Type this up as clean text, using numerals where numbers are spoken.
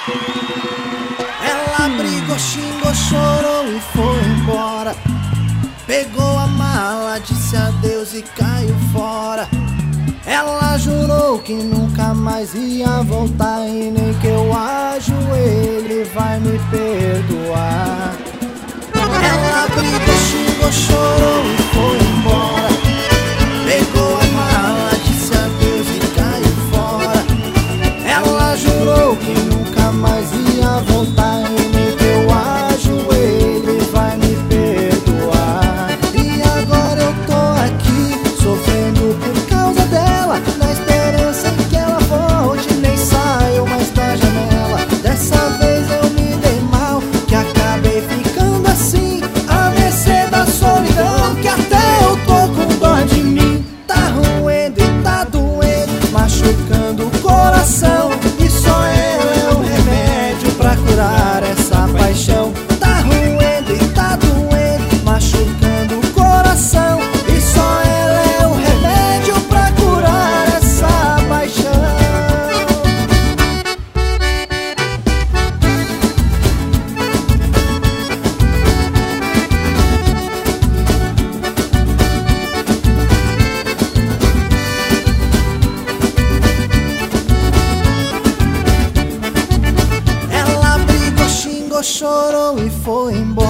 Ela brigou, xingou, chorou e foi embora. Pegou a mala, disse adeus e caiu fora. Ela jurou que nunca mais ia voltar e nem que eu ajoelhe vai me perdoar. Ela brigou, xingou, chorou e foi embora. Pegou a mala, disse adeus e caiu fora. Ela jurou que nunca mais ia voltar e nem que eu ajoelhe vai me perdoar. E agora eu tô aqui sofrendo por causa dela, na esperança em que ela volte, nem saio mais da janela. Dessa vez eu me dei mal, que acabei ficando assim, à mercê da solidão, que até eu tô com dó de mim. Tá roendo e tá doendo, machucando o coração, e só ela é o remédio pra curar essa paixão. Tá roendo e tá doendo, machucando o coração, e só ela é o remédio pra curar essa paixão. Ela brigou, xingou, chorou e foi embora.